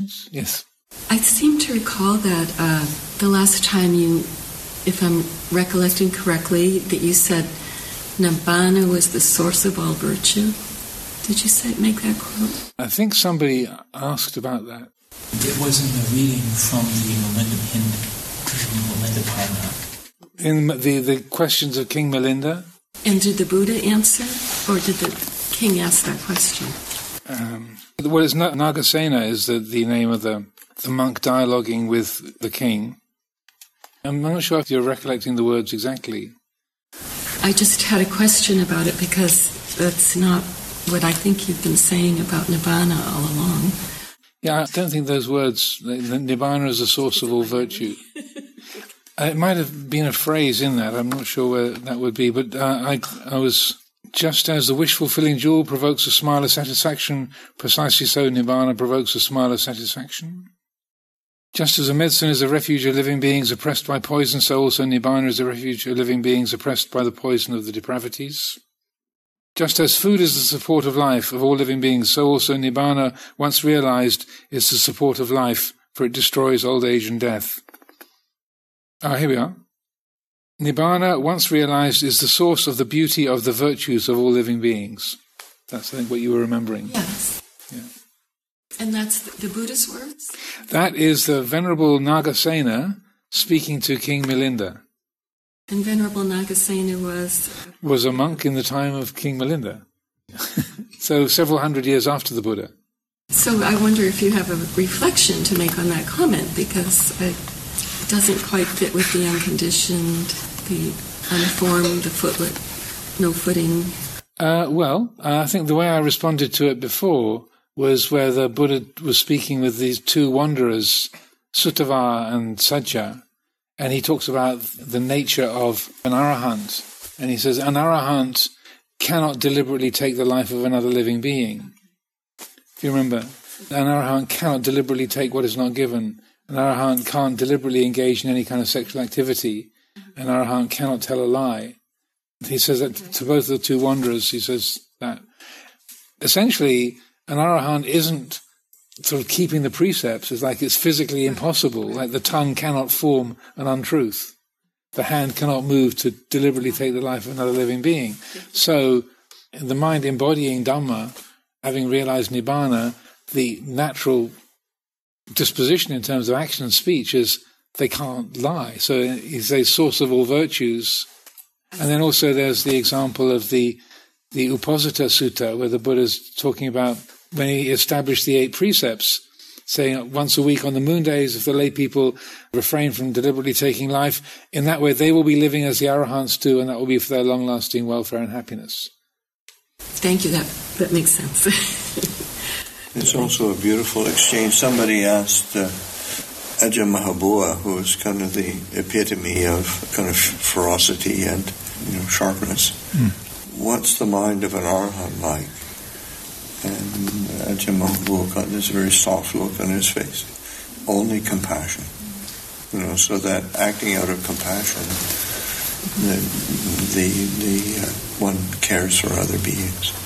Yes. I seem to recall that the last time you, if I'm recollecting correctly, that you said Nibbana was the source of all virtue. Did you make that quote? I think somebody asked about that. It was in the reading from the Milinda Parna. In the questions of King Milinda? And did the Buddha answer, or did the king ask that question? Well, it's Nagasena is the name of the monk dialoguing with the king. I'm not sure if you're recollecting the words exactly. I just had a question about it because that's not what I think you've been saying about Nibbana all along. Yeah, I don't think those words, Nibbana is the source of all virtue. It might have been a phrase in that. I'm not sure where that would be, but I was, just as the wish-fulfilling jewel provokes a smile of satisfaction, precisely so Nibbana provokes a smile of satisfaction. Just as a medicine is a refuge of living beings oppressed by poison, so also Nibbana is a refuge of living beings oppressed by the poison of the depravities. Just as food is the support of life of all living beings, so also Nibbana, once realized, is the support of life, for it destroys old age and death. Here we are. Nibbana, once realized, is the source of the beauty of the virtues of all living beings. That's, I think, what you were remembering. Yes. Yeah. And that's the Buddha's words? That is the Venerable Nagasena speaking to King Milinda. And Venerable Nagasena was a monk in the time of King Milinda. So several hundred years after the Buddha. So I wonder if you have a reflection to make on that comment, because it doesn't quite fit with the unconditioned, the unformed, the footlet, no footing. I think the way I responded to it before was where the Buddha was speaking with these two wanderers, Suttava and Sajja, and he talks about the nature of an arahant. And he says, an arahant cannot deliberately take the life of another living being. If you remember, an arahant cannot deliberately take what is not given. An arahant can't deliberately engage in any kind of sexual activity. An arahant cannot tell a lie. He says that to both the two wanderers, he says that essentially an arahant isn't sort of keeping the precepts. It's like it's physically impossible, like the tongue cannot form an untruth. The hand cannot move to deliberately take the life of another living being. So the mind embodying Dhamma, having realized Nibbana, the natural disposition in terms of action and speech is they can't lie. So he's a source of all virtues. And then also there's the example of the Uposatha Sutta, where the Buddha's talking about when he established the 8 precepts, saying once a week on the moon days, if the lay people refrain from deliberately taking life, in that way they will be living as the arahants do, and that will be for their long-lasting welfare and happiness. Thank you. That makes sense. It's also a beautiful exchange. Somebody asked Ajahn Mahabua, who is kind of the epitome of kind of ferocity and sharpness, what's the mind of an arahant like? And Ajahn Mahabua got this very soft look on his face. Only compassion. So that acting out of compassion, the one cares for other beings.